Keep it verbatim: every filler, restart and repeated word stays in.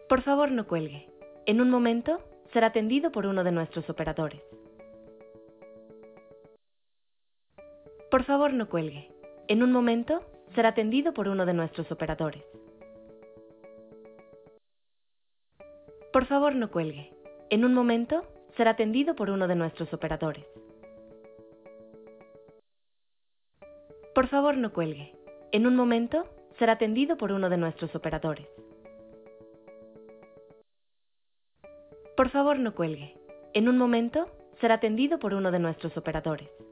Por favor, no cuelgue. En un momento será atendido por uno de nuestros operadores. Por favor, no cuelgue. En un momento será atendido por uno de nuestros operadores. Por favor, no cuelgue. En un momento será atendido por uno de nuestros operadores. Por favor, no cuelgue. En un momento será atendido por uno de nuestros operadores. Por favor, no cuelgue. En un momento será atendido por uno de nuestros operadores.